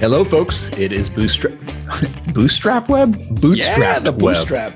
Hello, folks. It is Bootstrap Web? Yeah, the Bootstrap.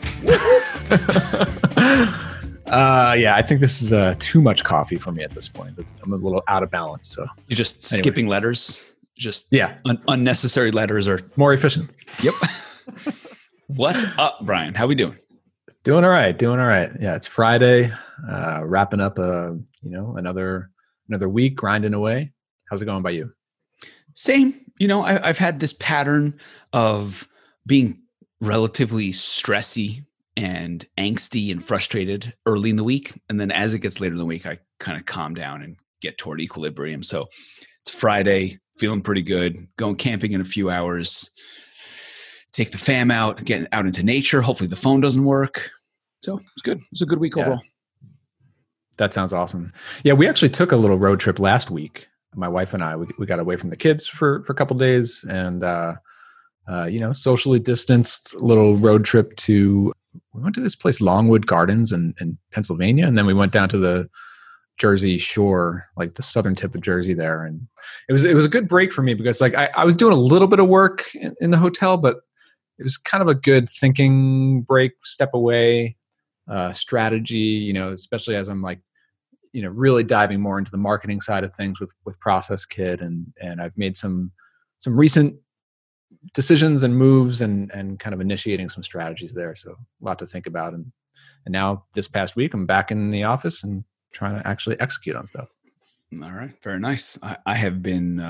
Yeah, I think this is too much coffee for me at this point. I'm a little out of balance. So you're just skipping letters? Just unnecessary letters are more efficient. Yep. What's up, Brian? How we doing? Doing all right. Yeah, it's Friday. Wrapping up another week, grinding away. How's it going by you? Same. I've had this pattern of being relatively stressy and angsty and frustrated early in the week. And then as it gets later in the week, I kind of calm down and get toward equilibrium. So it's Friday, feeling pretty good, going camping in a few hours, take the fam out, get out into nature. Hopefully the phone doesn't work. So it's good. It's a good week overall. That sounds awesome. Yeah, we actually took a little road trip last week. My wife and I, we got away from the kids for a couple of days and, socially distanced little road trip we went to this place, Longwood Gardens in Pennsylvania. And then we went down to the Jersey Shore, like the southern tip of Jersey there. And it was a good break for me because I was doing a little bit of work in the hotel, but it was kind of a good thinking break, step away, strategy, especially as I'm really diving more into the marketing side of things with Process Kit. And I've made some recent decisions and moves and kind of initiating some strategies there. So a lot to think about. And now this past week, I'm back in the office and trying to actually execute on stuff. All right. Very nice. I have been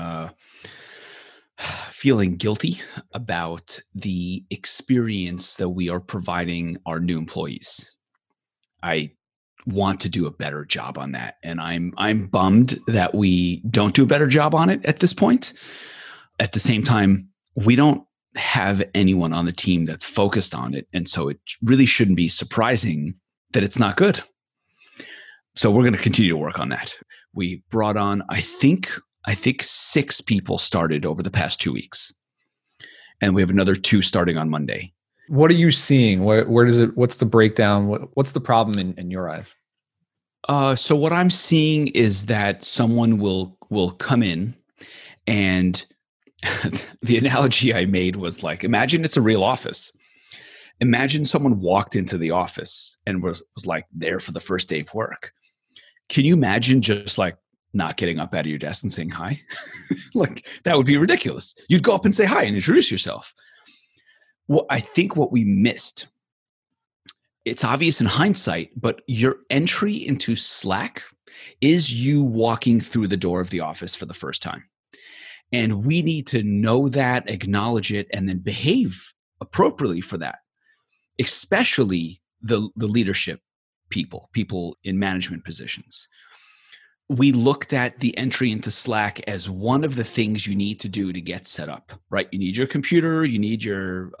feeling guilty about the experience that we are providing our new employees. I want to do a better job on that. And I'm bummed that we don't do a better job on it at this point. At the same time, we don't have anyone on the team that's focused on it. And so it really shouldn't be surprising that it's not good. So we're going to continue to work on that. We brought on, I think 6 people started over the past 2 weeks. And we have another 2 starting on Monday. What are you seeing? Where does it, what's the breakdown? What's the problem in your eyes? So what I'm seeing is that someone will come in and the analogy I made was imagine it's a real office. Imagine someone walked into the office and was there for the first day of work. Can you imagine just not getting up out of your desk and saying hi? That would be ridiculous. You'd go up and say hi and introduce yourself. Well, I think what we missed, it's obvious in hindsight, but your entry into Slack is you walking through the door of the office for the first time. And we need to know that, acknowledge it, and then behave appropriately for that, especially the leadership people in management positions. We looked at the entry into Slack as one of the things you need to do to get set up, right? You need your computer, you need your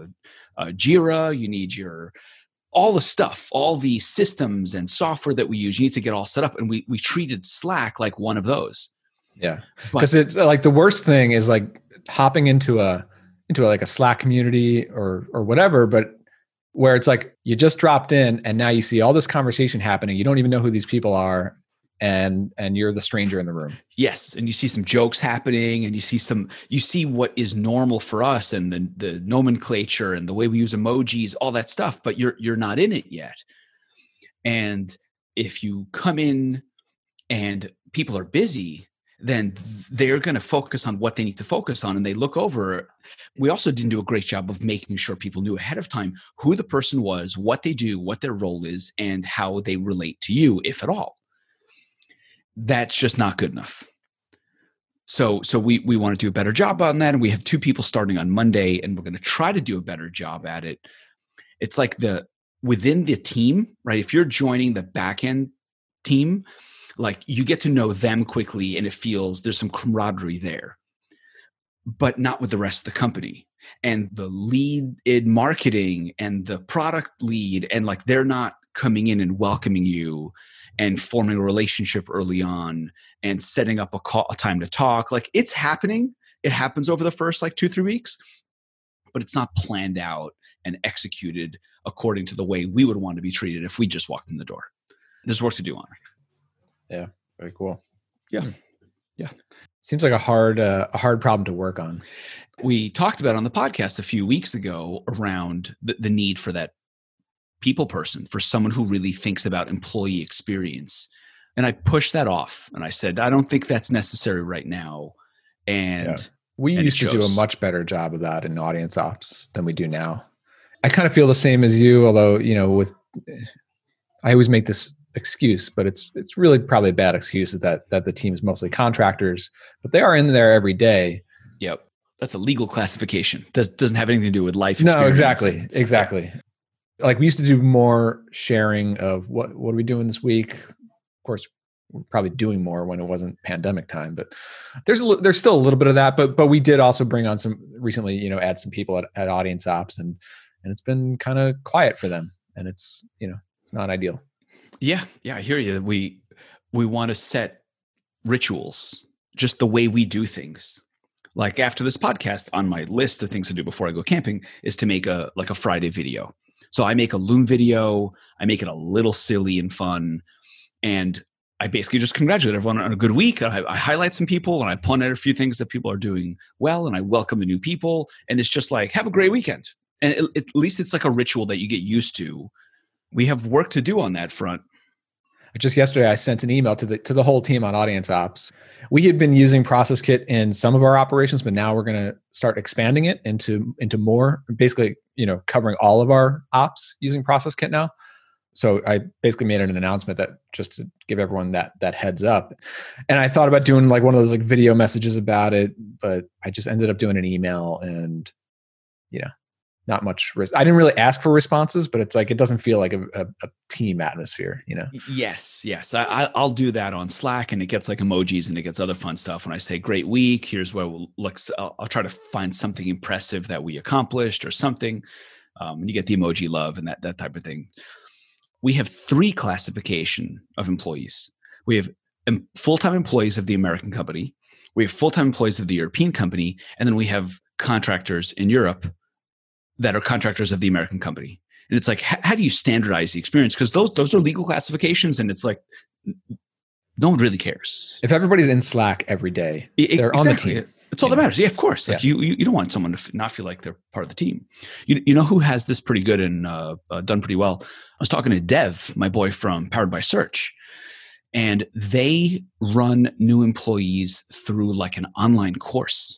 Jira, you need all the stuff, all the systems and software that we use. You need to get all set up. And we treated Slack like one of those. Yeah. Because it's the worst thing is hopping into a Slack community or whatever, but where it's you just dropped in and now you see all this conversation happening. You don't even know who these people are. And you're the stranger in the room. Yes. And you see some jokes happening and you see what is normal for us and the nomenclature and the way we use emojis, all that stuff, but you're not in it yet. And if you come in and people are busy, then they're going to focus on what they need to focus on. And they look over. We also didn't do a great job of making sure people knew ahead of time who the person was, what they do, what their role is, and how they relate to you, if at all. That's just not good enough. So we want to do a better job on that. And we have 2 people starting on Monday, and we're going to try to do a better job at it. It's within the team, right? If you're joining the back-end team, you get to know them quickly and it feels there's some camaraderie there, but not with the rest of the company. And the lead in marketing and the product lead, and they're not coming in and welcoming you and forming a relationship early on and setting up a time to talk. It's happening. It happens over the first 2-3 weeks, but it's not planned out and executed according to the way we would want to be treated if we just walked in the door. There's work to do on it. Yeah. Very cool. Yeah. Yeah. Seems like a hard problem to work on. We talked about on the podcast a few weeks ago around the need for that people person, for someone who really thinks about employee experience. And I pushed that off and I said, I don't think that's necessary right now. And we and it used to do a shows. much better job of that in audience ops than we do now. I kind of feel the same as you, although, I always make this excuse, but it's really probably a bad excuse, is that the team is mostly contractors, but they are in there every day. Yep. That's a legal classification. Doesn't have anything to do with life No, experience. exactly. Yeah. Like we used to do more sharing of what are we doing this week. Of course, we're probably doing more when it wasn't pandemic time, but there's still a little bit of that. But we did also bring on some recently, add some people at audience ops, and it's been kind of quiet for them, and it's not ideal. Yeah, I hear you. We want to set rituals, just the way we do things. Like after this podcast, on my list of things to do before I go camping is to make a Friday video. So I make a Loom video. I make it a little silly and fun, and I basically just congratulate everyone on a good week. I highlight some people, and I point out a few things that people are doing well, and I welcome the new people. And it's just like, have a great weekend. And at least it's like a ritual that you get used to. We have work to do on that front. Just yesterday, I sent an email to the whole team on audience ops. We had been using Process Kit in some of our operations, but now we're going to start expanding it into more, basically, covering all of our ops using Process Kit now. So I basically made an announcement that just to give everyone that heads up. And I thought about doing like one of those like video messages about it, but I just ended up doing an email, and not much risk. I didn't really ask for responses, but it's like, it doesn't feel like a team atmosphere, Yes. I'll do that on Slack, and it gets like emojis and it gets other fun stuff. When I say great week, here's where I'll try to find something impressive that we accomplished or something. And you get the emoji love and that type of thing. We have 3 classification of employees. We have full-time employees of the American company. We have full-time employees of the European company. And then we have contractors in Europe that are contractors of the American company. And it's like, how do you standardize the experience? Because those are legal classifications, and it's like, no one really cares. If everybody's in Slack every day, they're on the team. It's all that matters. Yeah, of course. Like you don't want someone to not feel like they're part of the team. You know who has this pretty good and done pretty well? I was talking to Dev, my boy from Powered by Search, and they run new employees through like an online course.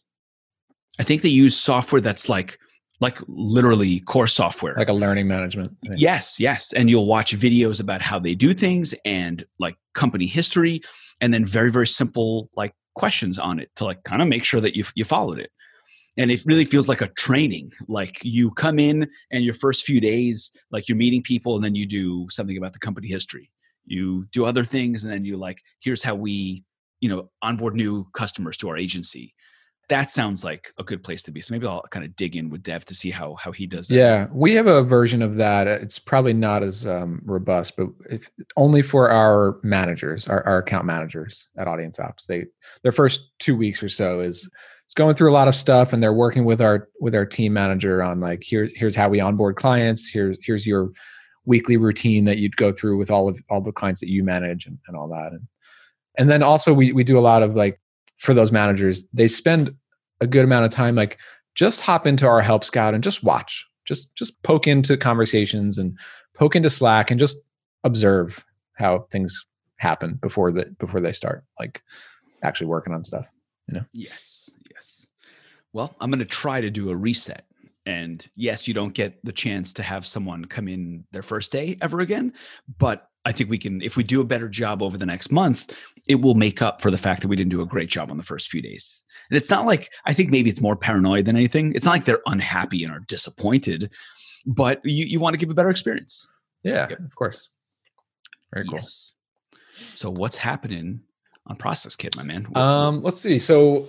I think they use software that's like literally course software, like a learning management thing. Yes. And you'll watch videos about how they do things and like company history, and then very, very simple like questions on it to like kind of make sure that you followed it. And it really feels like a training. Like you come in and your first few days, like you're meeting people, and then you do something about the company history. You do other things, and then you like, here's how we, onboard new customers to our agency. That sounds like a good place to be. So maybe I'll kind of dig in with Dev to see how he does that. Yeah, we have a version of that. It's probably not as robust, but only for our managers, our account managers at Audience Ops. Their first 2 weeks or so is going through a lot of stuff, and they're working with our team manager on like, here's how we onboard clients. Here's your weekly routine that you'd go through with all the clients that you manage and all that. And then also we do a lot of like, for those managers, they spend a good amount of time, like just hop into our Help Scout and just watch, just poke into conversations and poke into Slack and just observe how things happen before they start like actually working on stuff, Yes. Well, I'm going to try to do a reset. And yes, you don't get the chance to have someone come in their first day ever again, but I think we can, if we do a better job over the next month, it will make up for the fact that we didn't do a great job on the first few days. And it's not like, I think maybe it's more paranoid than anything. It's not like they're unhappy and are disappointed, but you want to give a better experience. Yeah, Of course. Very cool. Yes. So what's happening on Process Kit, my man? Let's see. So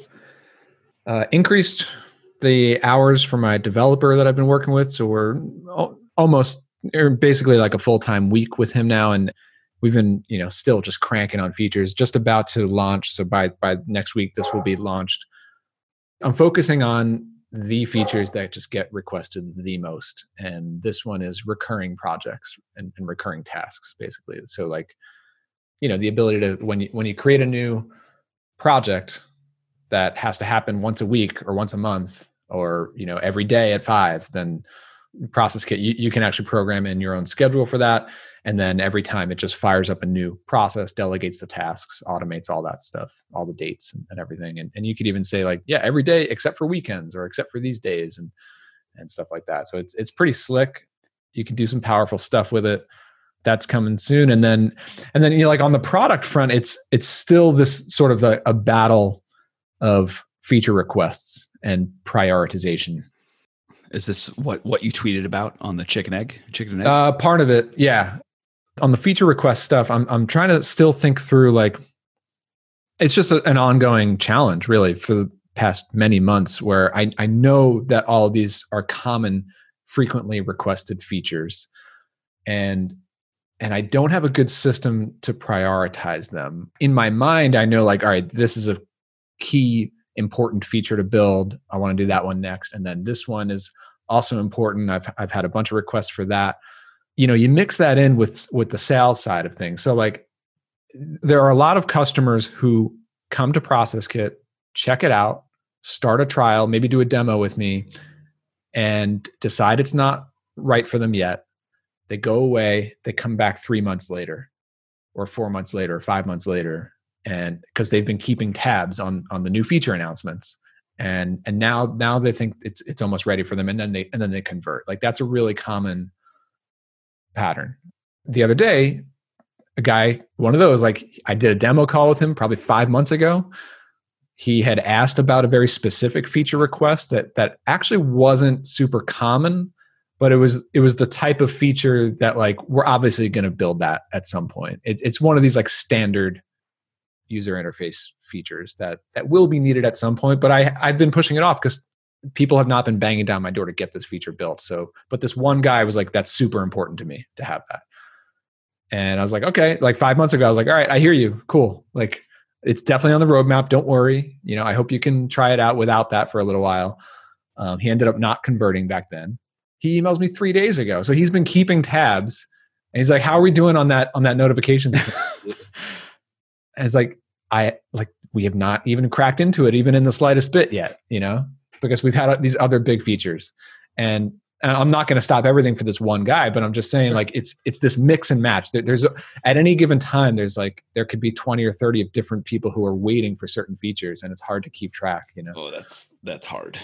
increased the hours for my developer that I've been working with. So we're almost basically like a full-time week with him now. And we've been, still just cranking on features, just about to launch. So by next week, this will be launched. I'm focusing on the features that just get requested the most. And this one is recurring projects and recurring tasks, basically. So like, the ability to, when you create a new project that has to happen once a week or once a month or, you know, every day at 5, then Process Kit, you can actually program in your own schedule for that. And then every time it just fires up a new process, delegates the tasks, automates all that stuff, all the dates and everything. And you could even say like, yeah, every day except for weekends or except for these days and stuff like that. So it's pretty slick. You can do some powerful stuff with it. That's coming soon. And then, you know, like on the product front, it's still this sort of a battle of feature requests and prioritization. Is this what you tweeted about on the chicken and egg? Part of it, yeah. On the feature request stuff, I'm trying to still think through, like, it's just an ongoing challenge really for the past many months, where I know that all of these are common, frequently requested features, and I don't have a good system to prioritize them. In my mind, I know like, all right, this is a key important feature to build. I want to do that one next. And then this one is also important. I've had a bunch of requests for that. You know, you mix that in with the sales side of things. So like there are a lot of customers who come to Process Kit, check it out, start a trial, maybe do a demo with me, and decide it's not right for them yet. They go away, they come back 3 months later or 4 months later, or 5 months later, and because they've been keeping tabs on the new feature announcements, and now they think it's almost ready for them, and then they convert. Like that's a really common pattern. The other day, a guy, one of those, like I did a demo call with him probably 5 months ago. He had asked about a very specific feature request that actually wasn't super common, but it was the type of feature that like we're obviously going to build that at some point. It's one of these like standard user interface features that will be needed at some point, but I've been pushing it off because people have not been banging down my door to get this feature built. So, but this one guy was like, that's super important to me to have that. And I was like, okay, like 5 months ago, I was like, all right, I hear you. Cool. Like it's definitely on the roadmap. Don't worry. You know, I hope you can try it out without that for a little while. He ended up not converting back then. He emails me 3 days ago. So he's been keeping tabs and he's like, how are we doing on that notifications? And it's like, we have not even cracked into it, even in the slightest bit yet, you know, because we've had these other big features. And I'm not going to stop everything for this one guy, but I'm just saying like, it's this mix and match. There's at any given time, there could be 20 or 30 of different people who are waiting for certain features, and it's hard to keep track, you know? Oh, that's hard.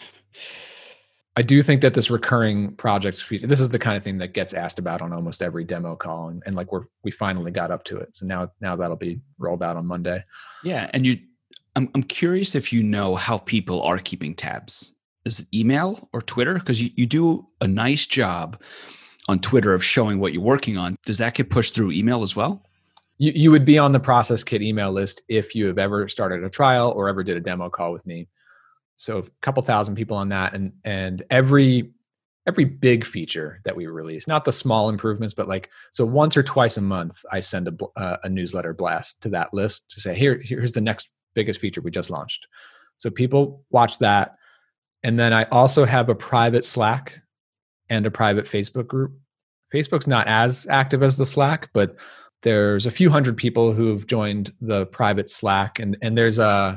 I do think that this recurring projects feature, this is the kind of thing that gets asked about on almost every demo call. And like we finally got up to it. So now that'll be rolled out on Monday. Yeah. And I'm curious if you know how people are keeping tabs. Is it email or Twitter? Because you do a nice job on Twitter of showing what you're working on. Does that get pushed through email as well? You would be on the Process Kit email list if you have ever started a trial or ever did a demo call with me. So a couple thousand people on that, and every big feature that we release, not the small improvements, but like, so once or twice a month, I send a newsletter blast to that list to say, here's the next biggest feature we just launched. So people watch that. And then I also have a private Slack and a private Facebook group. Facebook's not as active as the Slack, but there's a few hundred people who've joined the private Slack, and there's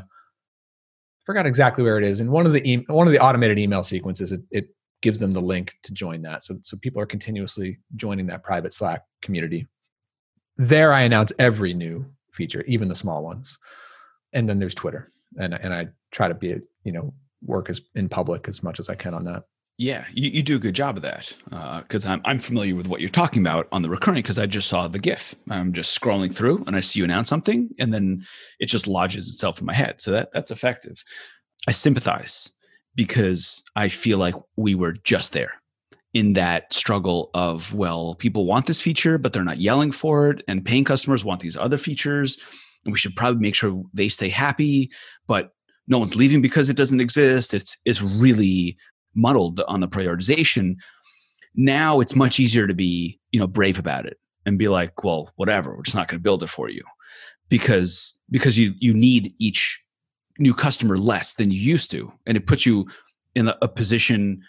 forgot exactly where it is. In one of the automated email sequences, it gives them the link to join that. So people are continuously joining that private Slack community. There I announce every new feature, even the small ones. And then there's Twitter. And I try to work as in public as much as I can on that. Yeah, you do a good job of that, because I'm familiar with what you're talking about on the recurring, because I just saw the GIF. I'm just scrolling through and I see you announce something, and then it just lodges itself in my head. So that's effective. I sympathize because I feel like we were just there in that struggle of, well, people want this feature, but they're not yelling for it, and paying customers want these other features, and we should probably make sure they stay happy, but no one's leaving because it doesn't exist. It's really muddled on the prioritization. Now it's much easier to be, brave about it and be like, well, whatever, we're just not going to build it for you, because you need each new customer less than you used to. And it puts you in a position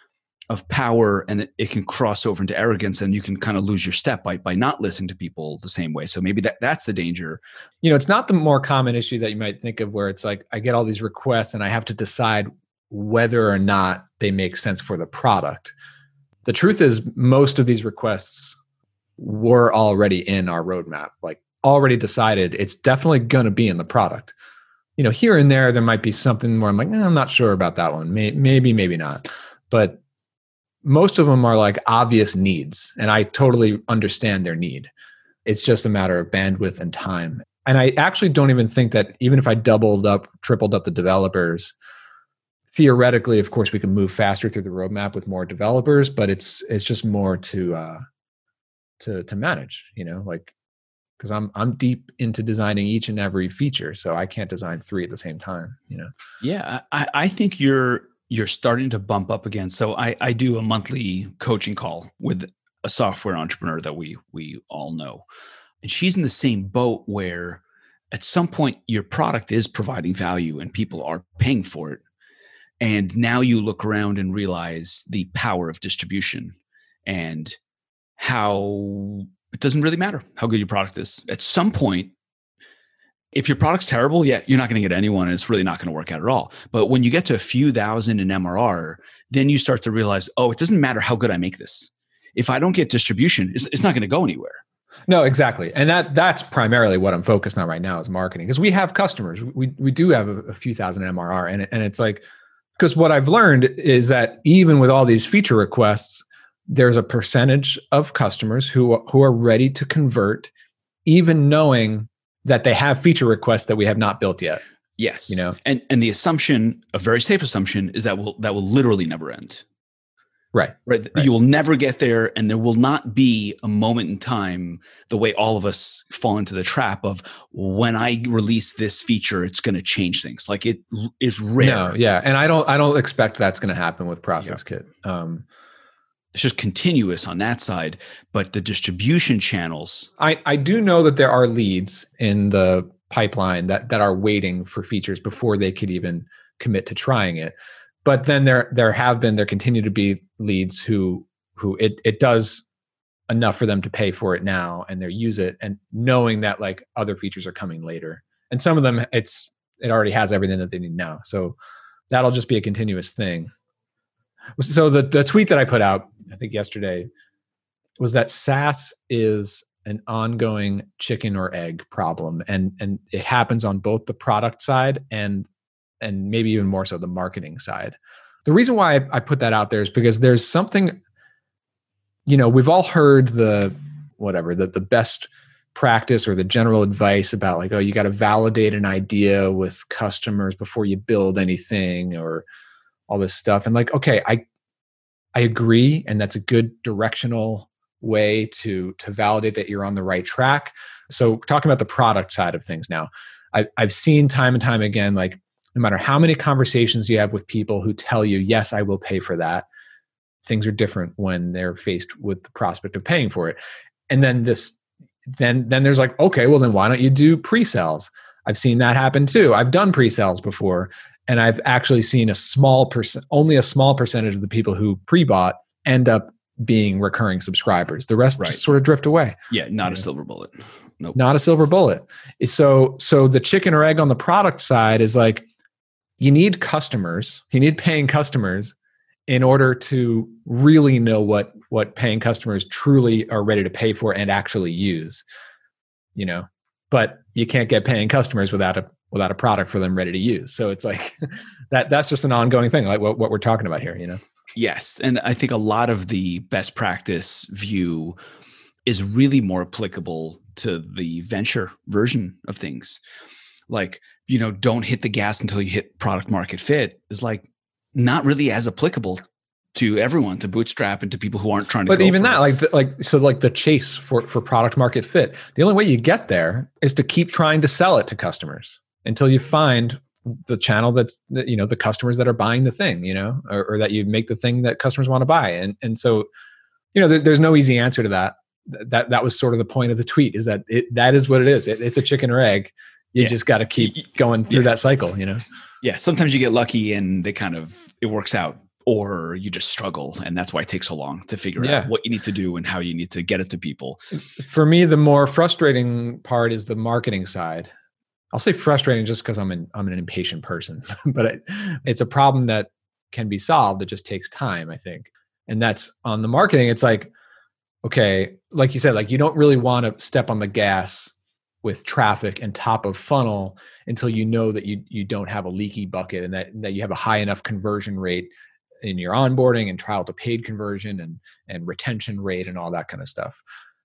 of power, and it can cross over into arrogance, and you can kind of lose your step by not listening to people the same way. So maybe that's the danger. It's not the more common issue that you might think of, where it's like, I get all these requests and I have to decide whether or not they make sense for the product. The truth is, most of these requests were already in our roadmap, like already decided it's definitely going to be in the product. Here and there might be something where I'm like, I'm not sure about that one. Maybe not. But most of them are like obvious needs, and I totally understand their need. It's just a matter of bandwidth and time. And I actually don't even think that even if I tripled up the developers, theoretically, of course, we can move faster through the roadmap with more developers, but it's just more to manage, because I'm deep into designing each and every feature, so I can't design 3 at the same time. Yeah, I think you're starting to bump up again. So I do a monthly coaching call with a software entrepreneur that we all know, and she's in the same boat where at some point your product is providing value and people are paying for it. And now you look around and realize the power of distribution and how it doesn't really matter how good your product is. At some point, if your product's terrible, you're not going to get anyone, and it's really not going to work out at all. But when you get to a few thousand in MRR, then you start to realize, it doesn't matter how good I make this. If I don't get distribution, it's not going to go anywhere. No, exactly. And that's primarily what I'm focused on right now is marketing, because we have customers. We do have a few thousand MRR, and it's like, because what I've learned is that even with all these feature requests, there's a percentage of customers who are ready to convert, even knowing that they have feature requests that we have not built yet. Yes. And the assumption, a very safe assumption, is that will literally never end. Right. You will never get there, and there will not be a moment in time, the way all of us fall into the trap of, when I release this feature, it's going to change things. Like, it is rare. No, yeah. And I don't expect that's going to happen with Process Kit. It's just continuous on that side, but the distribution channels. I do know that there are leads in the pipeline that are waiting for features before they could even commit to trying it. But then there continue to be leads who it does enough for them to pay for it now, and they use it, and knowing that like other features are coming later. And some of them it already has everything that they need now. So that'll just be a continuous thing. So the tweet that I put out, I think yesterday, was that SaaS is an ongoing chicken or egg problem, and it happens on both the product side and maybe even more so the marketing side. The reason why I put that out there is because there's something, we've all heard the best practice or the general advice about like, you got to validate an idea with customers before you build anything, or all this stuff. And like, okay, I agree. And that's a good directional way to validate that you're on the right track. So talking about the product side of things now, I've seen time and time again, like, no matter how many conversations you have with people who tell you, yes, I will pay for that, things are different when they're faced with the prospect of paying for it. And then then there's like, okay, well then why don't you do pre-sales? I've seen that happen too. I've done pre-sales before, and I've actually seen only a small percentage of the people who pre-bought end up being recurring subscribers. The rest just sort of drift away. Yeah, not a silver bullet. Nope. Not a silver bullet. So the chicken or egg on the product side is like, you need customers, you need paying customers in order to really know what paying customers truly are ready to pay for and actually use, but you can't get paying customers without a product for them ready to use. So it's like, that's just an ongoing thing, like what we're talking about here, Yes. And I think a lot of the best practice view is really more applicable to the venture version of things. Like, don't hit the gas until you hit product market fit is like not really as applicable to everyone, to Bootstrap and to people who aren't trying to. But even that, like the chase for product market fit, the only way you get there is to keep trying to sell it to customers until you find the channel that's, the customers that are buying the thing, or that you make the thing that customers want to buy. And so, there's no easy answer to that. That was sort of the point of the tweet, is that that is what it is. It's a chicken or egg. You just got to keep going through that cycle, Yeah. Sometimes you get lucky and it works out. or you just struggle. And that's why it takes so long to figure out what you need to do and how you need to get it to people. For me, the more frustrating part is the marketing side. I'll say frustrating just because I'm an impatient person, but it's a problem that can be solved. It just takes time, I think. And that's on the marketing. It's like, okay, like you said, like you don't really want to step on the gas with traffic and top of funnel until you know that you don't have a leaky bucket and that you have a high enough conversion rate in your onboarding and trial to paid conversion and retention rate and all that kind of stuff.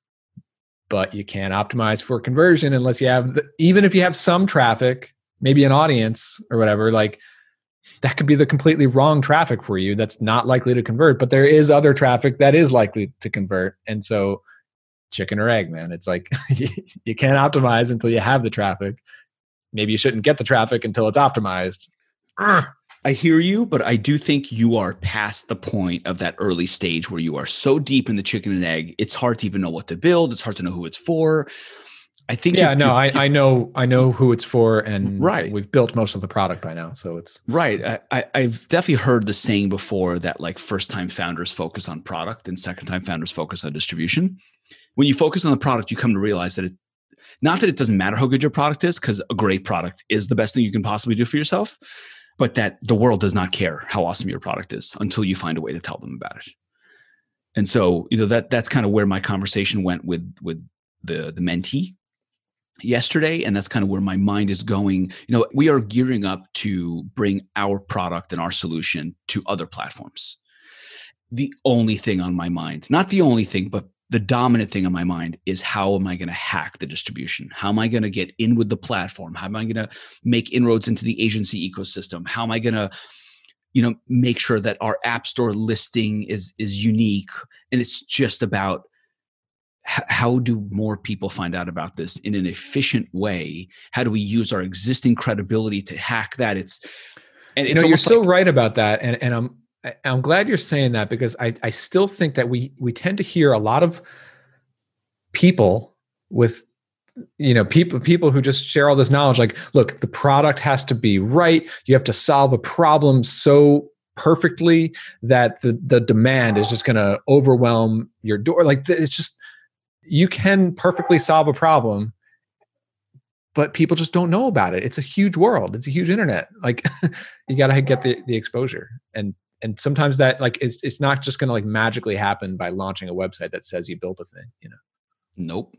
But you can't optimize for conversion unless you have, even if you have some traffic, maybe an audience or whatever, like that could be the completely wrong traffic for you. That's not likely to convert, but there is other traffic that is likely to convert. And so chicken or egg, man, it's like you can't optimize until you have the traffic. Maybe you shouldn't get the traffic until it's optimized. I hear you, but I do think you are past the point of that early stage where you are so deep in the chicken and egg, it's hard to even know what to build. It's hard to know who it's for. I think. Yeah, I know who it's for, and we've built most of the product by now, so it's right. I've definitely heard the saying before that like first-time founders focus on product and second-time founders focus on distribution. When you focus on the product, you come to realize that not that it doesn't matter how good your product is, because a great product is the best thing you can possibly do for yourself, but that the world does not care how awesome your product is until you find a way to tell them about it. And so, that's kind of where my conversation went with the mentee yesterday. And that's kind of where my mind is going. We are gearing up to bring our product and our solution to other platforms. The only thing on my mind, not the only thing, but the dominant thing on my mind is how am I going to hack the distribution? How am I going to get in with the platform? How am I going to make inroads into the agency ecosystem? How am I going to, make sure that our app store listing is unique? And it's just about how do more people find out about this in an efficient way? How do we use our existing credibility to hack that? You're so right about that. And I'm glad you're saying that, because I still think that we tend to hear a lot of people with, people who just share all this knowledge. Like, look, the product has to be right. You have to solve a problem so perfectly that the demand is just going to overwhelm your door. Like, it's just, you can perfectly solve a problem, but people just don't know about it. It's a huge world. It's a huge internet. Like, you got to get the exposure. And sometimes that, like, it's not just going to like magically happen by launching a website that says you built a thing, Nope.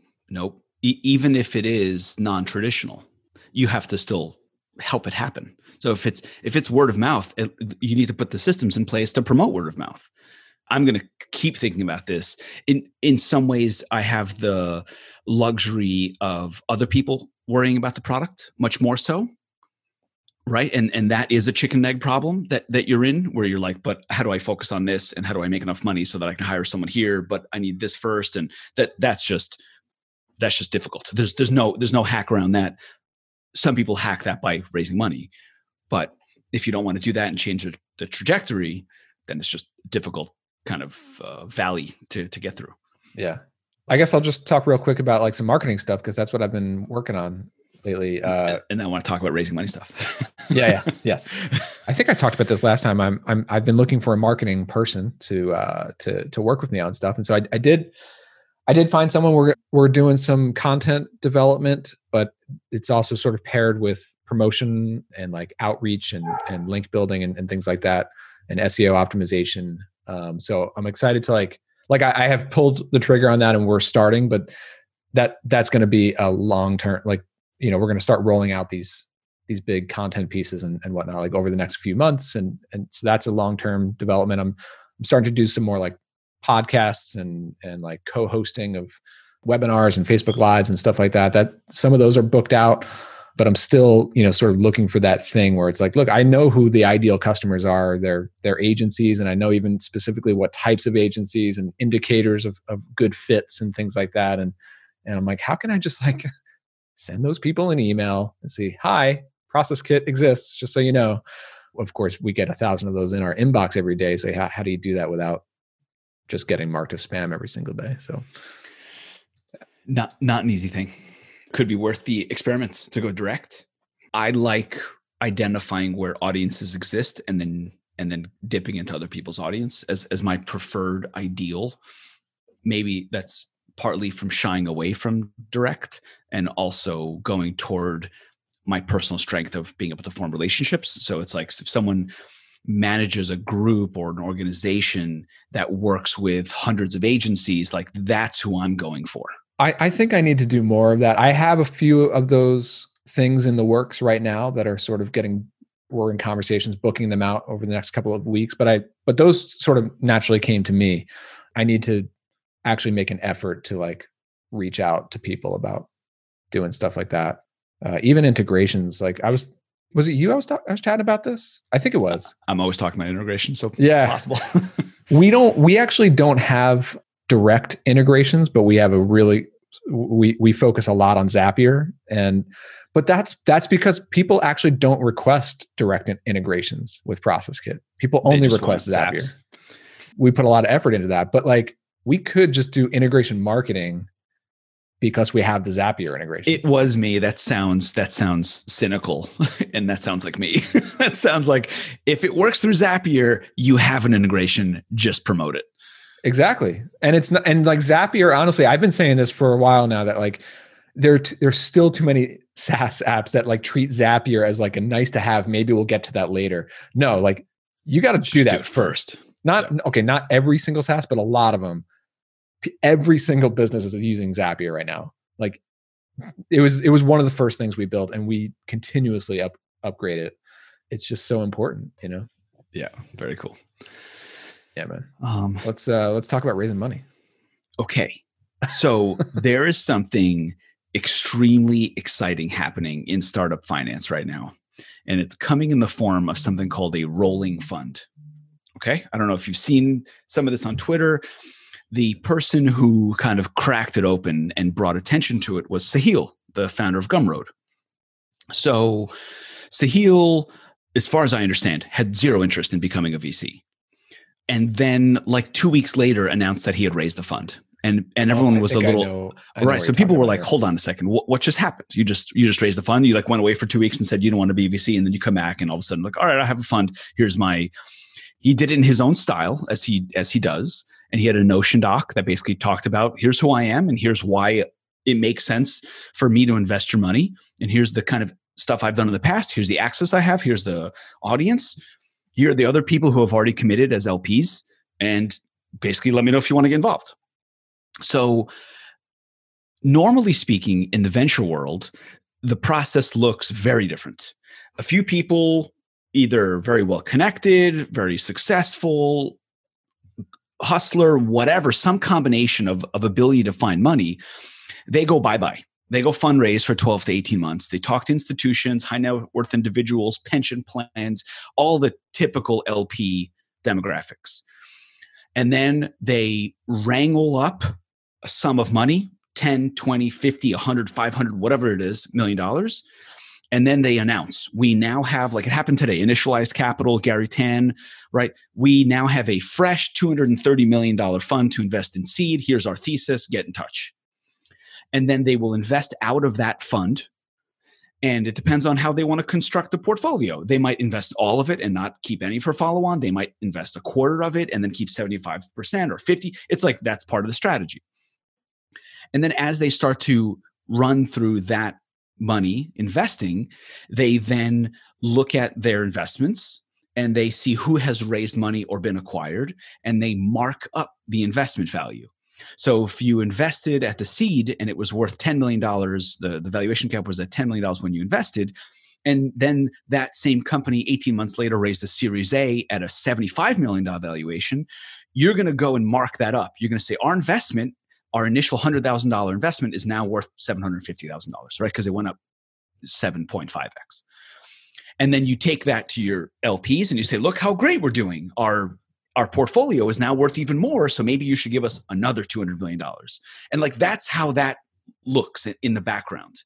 Even if it is non-traditional, you have to still help it happen. So if it's word of mouth, you need to put the systems in place to promote word of mouth. I'm going to keep thinking about this. In some ways, I have the luxury of other people worrying about the product much more so. Right. And that is a chicken and egg problem that you're in, where you're like, but how do I focus on this? And how do I make enough money so that I can hire someone here? But I need this first. And that's just difficult. There's no hack around that. Some people hack that by raising money. But if you don't want to do that and change the trajectory, then it's just difficult kind of valley to get through. Yeah. I guess I'll just talk real quick about like some marketing stuff, because that's what I've been working on lately. And then I want to talk about raising money stuff. Yes. I think I talked about this last time. I've been looking for a marketing person to work with me on stuff. And so I did find someone. We're doing some content development, but it's also sort of paired with promotion and like outreach and link building and things like that, and SEO optimization. So I'm excited to like I have pulled the trigger on that and we're starting, but that's going to be a long-term, like, we're going to start rolling out these big content pieces and whatnot, like over the next few months. And so that's a long-term development. I'm starting to do some more like podcasts and like co-hosting of webinars and Facebook Lives and stuff like that some of those are booked out, but I'm still, sort of looking for that thing where it's like, look, I know who the ideal customers are. They're agencies. And I know even specifically what types of agencies and indicators of good fits and things like that. And I'm like, how can I just like send those people an email and say, hi, Process Kit exists, just so you know. Of course, we get 1,000 of those in our inbox every day. So how do you do that without just getting marked as spam every single day? So not an easy thing. Could be worth the experiment to go direct. I like identifying where audiences exist and then and then dipping into other people's audience as my preferred ideal. Maybe that's partly from shying away from direct and also going toward my personal strength of being able to form relationships. So it's like if someone manages a group or an organization that works with hundreds of agencies, like that's who I'm going for. I think I need to do more of that. I have a few of those things in the works right now that are sort of we're in conversations, booking them out over the next couple of weeks. But those sort of naturally came to me. I need to actually make an effort to like reach out to people about doing stuff like that. Even integrations. Like was it you? I was chatting about this. I think it was. I'm always talking about integration, so yeah, it's possible. We actually don't have direct integrations, but we have we focus a lot on Zapier, but that's because people actually don't request direct integrations with Process Kit. People only request Zapier. Zaps. We put a lot of effort into that, but like we could just do integration marketing because we have the Zapier integration. It was me. That sounds cynical, and that sounds like me. That sounds like if it works through Zapier, you have an integration, just promote it. Exactly. And it's not, and like Zapier, honestly, I've been saying this for a while now that like there's still too many SaaS apps that like treat Zapier as like a nice to have. Maybe we'll get to that later. No, like you got to do that first. Not every single SaaS, but a lot of them. Every single business is using Zapier right now. Like it was one of the first things we built, and we continuously upgrade it. It's just so important, you know? Yeah. Very cool. Yeah, man. Let's talk about raising money. Okay. So there is something extremely exciting happening in startup finance right now. And it's coming in the form of something called a rolling fund. Okay. I don't know if you've seen some of this on Twitter. The person who kind of cracked it open and brought attention to it was Sahil, the founder of Gumroad. So Sahil, as far as I understand, had zero interest in becoming a VC. And then like 2 weeks later announced that he had raised the fund. And everyone was a little right. So people were like, hold on a second. What just happened? You just raised the fund. You like went away for 2 weeks and said you don't want to be a VC. And then you come back and all of a sudden like, all right, I have a fund. He did it in his own style as he does. And he had a Notion doc that basically talked about here's who I am and here's why it makes sense for me to invest your money. And here's the kind of stuff I've done in the past. Here's the access I have. Here's the audience. Here are the other people who have already committed as LPs. And basically let me know if you want to get involved. So normally speaking, in the venture world, the process looks very different. A few people, either very well connected, very successful, hustler, whatever, some combination of ability to find money, they go bye-bye. They go fundraise for 12 to 18 months. They talk to institutions, high net worth individuals, pension plans, all the typical LP demographics. And then they wrangle up a sum of money, 10, 20, 50, 100, 500, whatever it is, $1 million. And then they announce, we now have, like it happened today, Initialized Capital, Gary Tan, right? We now have a fresh $230 million fund to invest in seed. Here's our thesis, get in touch. And then they will invest out of that fund. And it depends on how they want to construct the portfolio. They might invest all of it and not keep any for follow-on. They might invest a quarter of it and then keep 75% or 50%. It's like that's part of the strategy. And then as they start to run through that money investing, they then look at their investments and they see who has raised money or been acquired, and they mark up the investment value. So if you invested at the seed and it was worth $10 million, the valuation cap was at $10 million when you invested, and then that same company 18 months later raised a Series A at a $75 million valuation, you're going to go and mark that up. You're going to say our initial $100,000 investment is now worth $750,000, right? Because it went up 7.5x. And then you take that to your LPs and you say, look how great we're doing. Our portfolio is now worth even more. So maybe you should give us another $200 million. And like, that's how that looks in the background.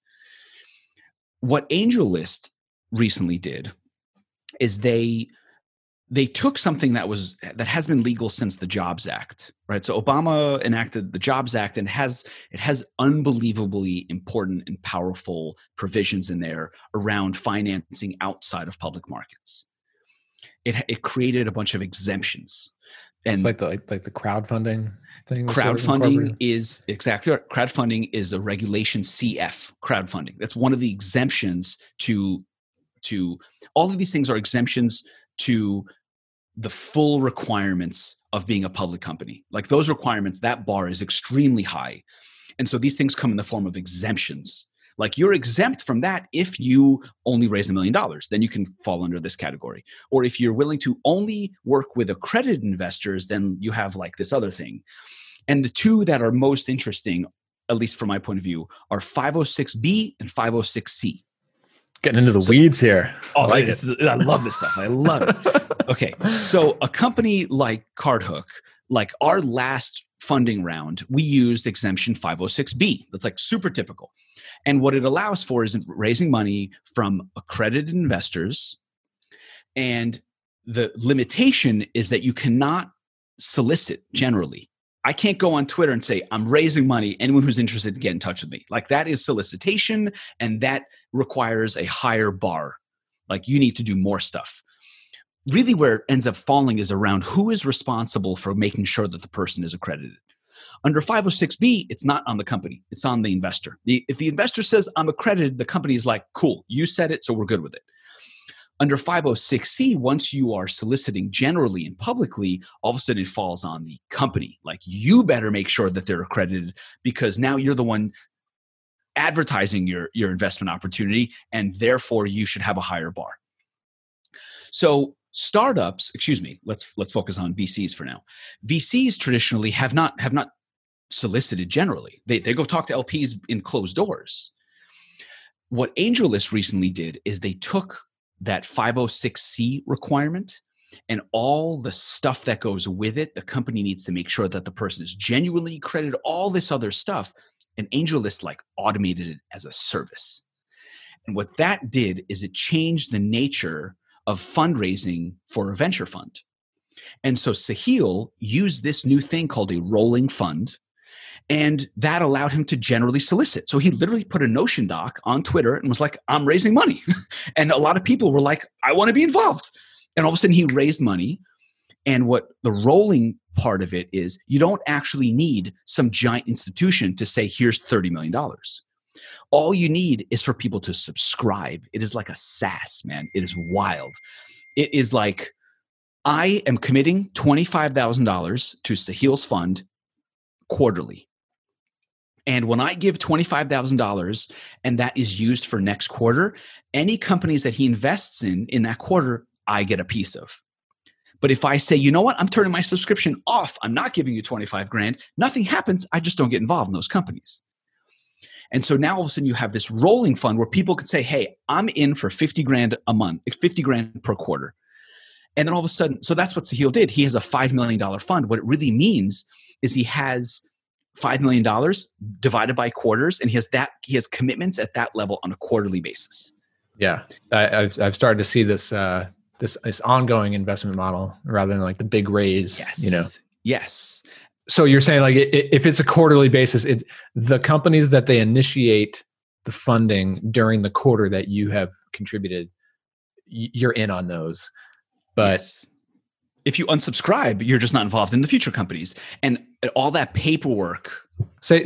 What AngelList recently did is they took something that has been legal since the Jobs Act, right? So Obama enacted the Jobs Act, and it has unbelievably important and powerful provisions in there around financing outside of public markets. it created a bunch of exemptions. It's And like the crowdfunding thing. Crowdfunding is exactly right. Crowdfunding is a regulation CF, crowdfunding. That's one of the exemptions to all of these things are exemptions to the full requirements of being a public company. Like those requirements, that bar is extremely high. And so these things come in the form of exemptions. Like you're exempt from that if you only raise $1 million, then you can fall under this category. Or if you're willing to only work with accredited investors, then you have like this other thing. And the two that are most interesting, at least from my point of view, are 506B and 506C. Getting into the weeds here. I love this stuff. I love it. Okay. So a company like CardHook, like our last funding round, we used exemption 506B. That's like super typical. And what it allows for is raising money from accredited investors. And the limitation is that you cannot solicit generally. I can't go on Twitter and say, I'm raising money. Anyone who's interested, get in touch with me. Like that is solicitation, and that requires a higher bar. Like you need to do more stuff. Really where it ends up falling is around who is responsible for making sure that the person is accredited. Under 506B, it's not on the company. It's on the investor. If the investor says, I'm accredited, the company is like, cool, you said it, so we're good with it. Under 506C, once you are soliciting generally and publicly, all of a sudden it falls on the company. Like you better make sure that they're accredited because now you're the one advertising your investment opportunity, and therefore you should have a higher bar. So startups, let's focus on VCs for now. VCs traditionally have not solicited generally. They go talk to LPs in closed doors. What AngelList recently did is they took that 506C requirement and all the stuff that goes with it. The company needs to make sure that the person is genuinely accredited, all this other stuff. And AngelList like automated it as a service. And what that did is it changed the nature of fundraising for a venture fund. And so Sahil used this new thing called a rolling fund, and that allowed him to generally solicit. So he literally put a Notion doc on Twitter and was like, I'm raising money. And a lot of people were like, I want to be involved. And all of a sudden he raised money. And what the rolling part of it is, you don't actually need some giant institution to say, here's $30 million. All you need is for people to subscribe. It is like a SaaS, man. It is wild. It is like, I am committing $25,000 to Sahil's fund quarterly. And when I give $25,000 and that is used for next quarter, any companies that he invests in that quarter, I get a piece of. But if I say, you know what, I'm turning my subscription off, I'm not giving you 25 grand, nothing happens, I just don't get involved in those companies. And so now all of a sudden you have this rolling fund where people could say, hey, I'm in for 50 grand a month, 50 grand per quarter. And then all of a sudden, so that's what Sahil did. He has a $5 million fund. What it really means is he has $5 million divided by quarters, and he has commitments at that level on a quarterly basis. Yeah, I've started to see this this ongoing investment model rather than like the big raise. Yes. Yes. So you're saying like if it's a quarterly basis, it's the companies that they initiate the funding during the quarter that you have contributed, you're in on those. But yes. If you unsubscribe, you're just not involved in the future companies and all that paperwork. Say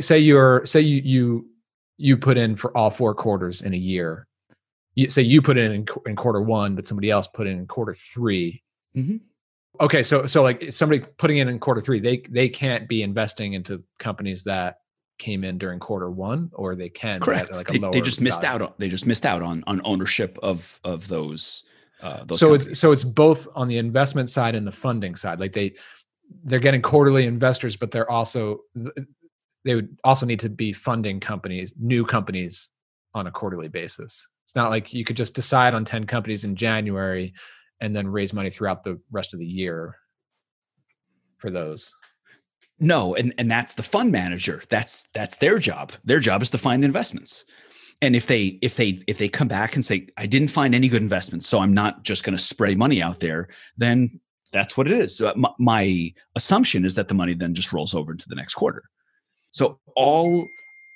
you put in for all 4 quarters in a year. You put in quarter 1, but somebody else put in quarter 3. Mm-hmm. Okay, so like somebody putting in quarter 3, they can't be investing into companies that came in during quarter 1, or they can. Correct. Like a lower they just missed value. out. They just missed out on ownership of those. So companies. it's both on the investment side and the funding side. Like they're getting quarterly investors, but they would also need to be funding new companies on a quarterly basis. It's not like you could just decide on 10 companies in January and then raise money throughout the rest of the year for those. No, and that's the fund manager. That's their job. Their job is to find investments. And if they come back and say, I didn't find any good investments, so I'm not just going to spray money out there, then that's what it is. So my assumption is that the money then just rolls over into the next quarter. So all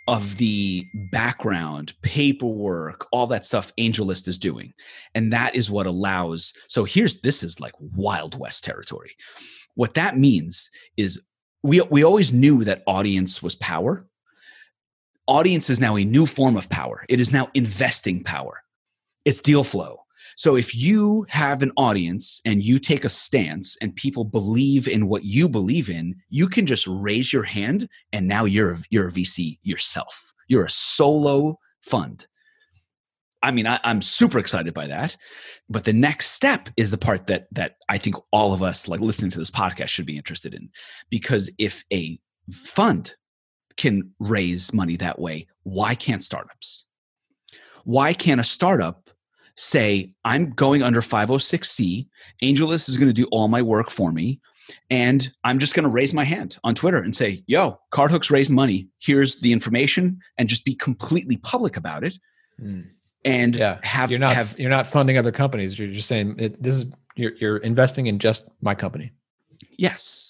of the background, paperwork, all that stuff AngelList is doing. And that is what allows, so this is like Wild West territory. What that means is we always knew that audience was power. Audience is now a new form of power. It is now investing power. It's deal flow. So if you have an audience and you take a stance and people believe in what you believe in, you can just raise your hand and now you're a VC yourself. You're a solo fund. I mean, I'm super excited by that. But the next step is the part that I think all of us like listening to this podcast should be interested in. Because if a fund can raise money that way, why can't startups? Why can't a startup say, I'm going under 506c, AngelList is going to do all my work for me, and I'm just going to raise my hand on Twitter and say, yo, CardHook's raised money. Here's the information, and just be completely public about it. And you're not funding other companies. You're just saying you're investing in just my company. Yes.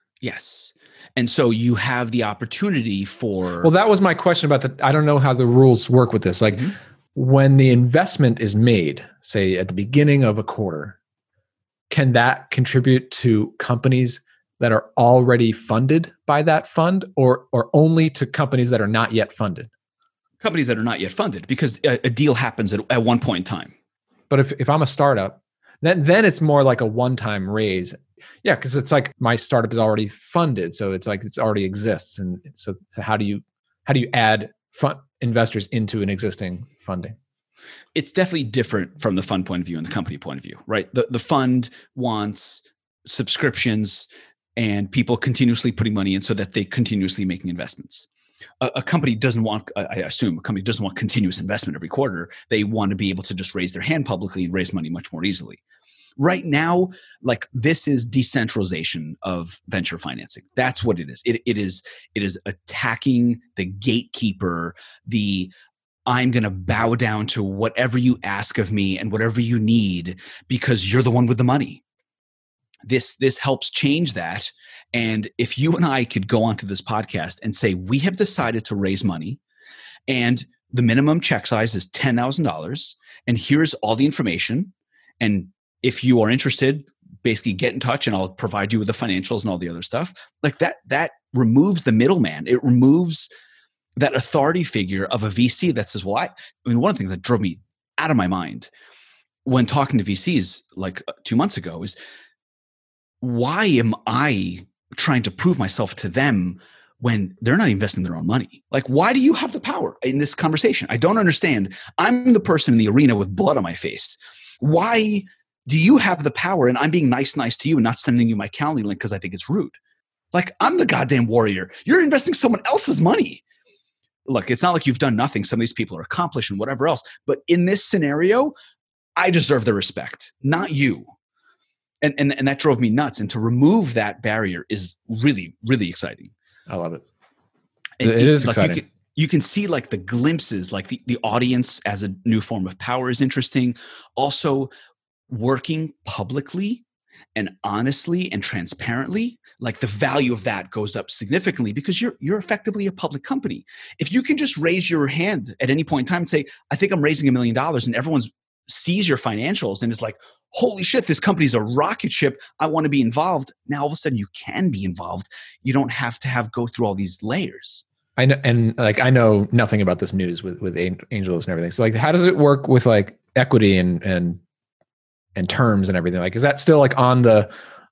And so you have the opportunity for. Well, that was my question about I don't know how the rules work with this. Like when the investment is made, say at the beginning of a quarter, can that contribute to companies that are already funded by that fund, or only to companies that are not yet funded? Companies that are not yet funded, because a deal happens at one point in time. But if I'm a startup, then it's more like a one-time raise. Yeah, because it's like my startup is already funded, so it's like it's already exists. And so how do you add investors into an existing funding? It's definitely different from the fund point of view and the company point of view, right? The fund wants subscriptions and people continuously putting money in so that they continuously making investments. A company doesn't want, I assume, continuous investment every quarter. They want to be able to just raise their hand publicly and raise money much more easily. Right now, like this is decentralization of venture financing. That's what it is. It is attacking the gatekeeper, I'm going to bow down to whatever you ask of me and whatever you need because you're the one with the money. This helps change that. And if you and I could go onto this podcast and say, we have decided to raise money and the minimum check size is $10,000 and here's all the information. And if you are interested, basically get in touch and I'll provide you with the financials and all the other stuff. Like that removes the middleman. It removes that authority figure of a VC that says, well, I mean, one of the things that drove me out of my mind when talking to VCs like 2 months ago is, why am I trying to prove myself to them when they're not investing their own money? Like, why do you have the power in this conversation? I don't understand. I'm the person in the arena with blood on my face. Why do you have the power and I'm being nice to you and not sending you my Calendly link because I think it's rude? Like, I'm the goddamn warrior. You're investing someone else's money. Look, it's not like you've done nothing. Some of these people are accomplished and whatever else. But in this scenario, I deserve the respect, not you. And that drove me nuts. And to remove that barrier is really, really exciting. I love it. And it is like exciting. You can see like the glimpses, like the audience as a new form of power is interesting. Also, working publicly and honestly and transparently, like the value of that goes up significantly because you're effectively a public company. If you can just raise your hand at any point in time and say, I think I'm raising $1 million, and everyone sees your financials and is like, holy shit, this company's a rocket ship. I want to be involved. Now all of a sudden you can be involved. You don't have to go through all these layers. I know, and like I know nothing about this news with AngelList and everything. So like, how does it work with like equity and terms and everything? Like, is that still like on the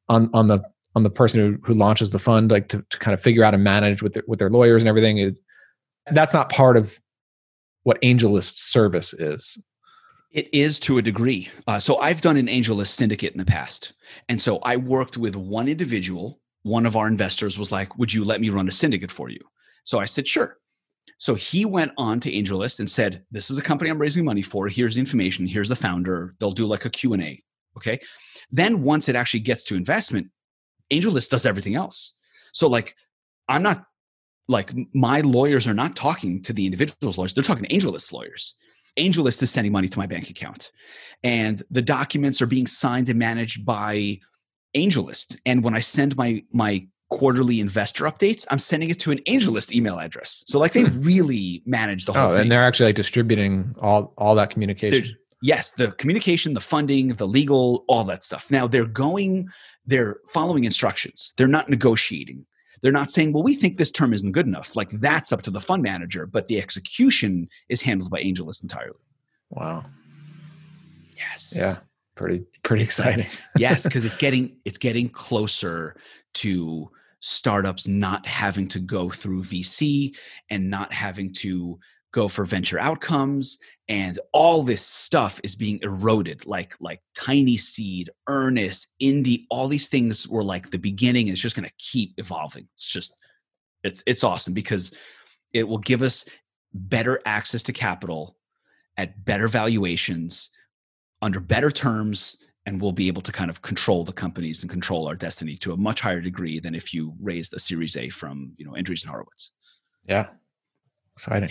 person who launches the fund, like to kind of figure out and manage with their lawyers and everything? That's not part of what AngelList's service is. It is to a degree. So I've done an AngelList syndicate in the past. And so I worked with one individual. One of our investors was like, would you let me run a syndicate for you? So I said, sure. So he went on to AngelList and said, this is a company I'm raising money for. Here's the information. Here's the founder. They'll do like a Q&A. Okay. Then once it actually gets to investment, AngelList does everything else. So like, I'm not like, my lawyers are not talking to the individual's lawyers. They're talking to AngelList lawyers. AngelList is sending money to my bank account, and the documents are being signed and managed by AngelList. And when I send my quarterly investor updates, I'm sending it to an AngelList email address. So like they really manage the whole thing. And they're actually like distributing all that communication. Yes, the communication, the funding, the legal, all that stuff. Now they're following instructions. They're not negotiating. They're not saying, well, we think this term isn't good enough. Like that's up to the fund manager, but the execution is handled by AngelList entirely. Wow. Yes. Yeah. Pretty exciting. Yes, because it's getting closer to startups not having to go through VC and not having to go for venture outcomes, and all this stuff is being eroded, like Tiny Seed, Earnest, Indie, all these things were like the beginning. It's just going to keep evolving. It's awesome because it will give us better access to capital at better valuations under better terms, and we'll be able to kind of control the companies and control our destiny to a much higher degree than if you raised a Series A from, Andreessen Horowitz. Yeah. Exciting.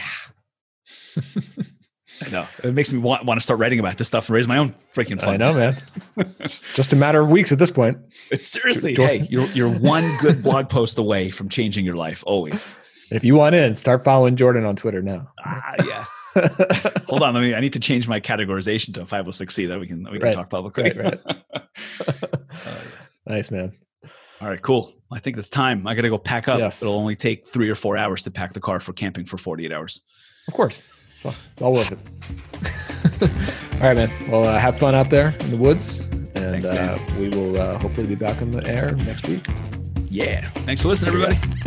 I know. It makes me want to start writing about this stuff and raise my own freaking fund. I know, man. just a matter of weeks at this point. It's seriously, hey, you're one good blog post away from changing your life, always. If you want in, start following Jordan on Twitter now. Yes. Hold on, I need to change my categorization to a 506C that we can talk publicly. Right. Yes. Nice, man. All right, cool. I think it's time. I got to go pack up. Yes. It'll only take 3 or 4 hours to pack the car for camping for 48 hours. Of course. It's all worth it. All right, man. Well, have fun out there in the woods. And Thanks, we will hopefully be back on the air next week. Yeah. Thanks for listening, everybody.